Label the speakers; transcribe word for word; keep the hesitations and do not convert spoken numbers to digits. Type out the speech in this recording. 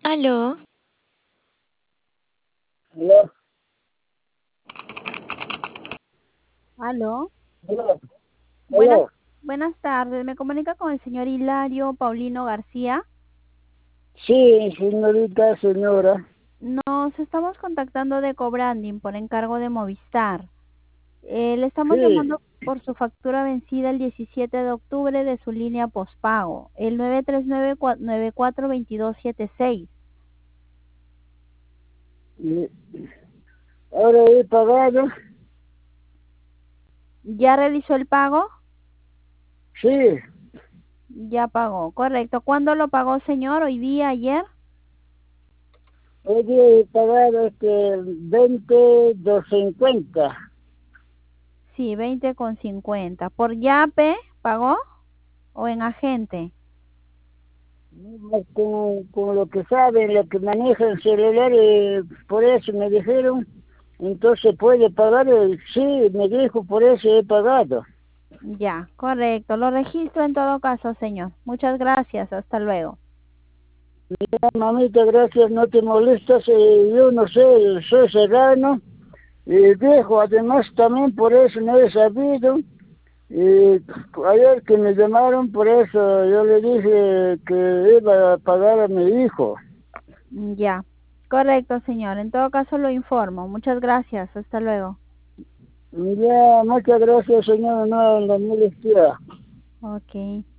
Speaker 1: Aló,
Speaker 2: Aló,
Speaker 3: Aló,
Speaker 2: aló,
Speaker 3: buenas,
Speaker 2: aló.
Speaker 3: buenas tardes. Me comunica con el señor Hilario Paulino García.
Speaker 2: Sí, señorita, señora.
Speaker 3: Nos estamos contactando de Cobranding por encargo de Movistar. Eh, le estamos
Speaker 2: Sí,
Speaker 3: llamando por su factura vencida el diecisiete de octubre de su línea postpago, el nueve tres nueve nueve cuatro dos dos siete seis.
Speaker 2: y ahora he pagado.
Speaker 3: ¿Ya realizó el pago?
Speaker 2: Sí,
Speaker 3: Ya pagó, correcto. ¿Cuándo lo pagó, señor? ¿Hoy día, ayer?
Speaker 2: hoy he pagado este veinte dos cincuenta.
Speaker 3: Sí, veinte con cincuenta. ¿Por Yape pagó o en agente?
Speaker 2: Con, con lo que saben, lo que manejan celulares, por eso me dijeron, entonces puede pagar. eh, Sí, me dijo, por eso he pagado.
Speaker 3: Ya, correcto. Lo registro en todo caso, señor. Muchas gracias. Hasta luego.
Speaker 2: Ya, mamita, gracias, no te molestas. eh, yo no sé, soy serrano. Y viejo, además también por eso no he sabido. Y ayer que me llamaron, por eso yo le dije que iba a pagar a mi hijo.
Speaker 3: Ya, correcto, señor. En todo caso lo informo. Muchas gracias. Hasta luego.
Speaker 2: Ya, muchas gracias, señor, no la molestia.
Speaker 3: Ok.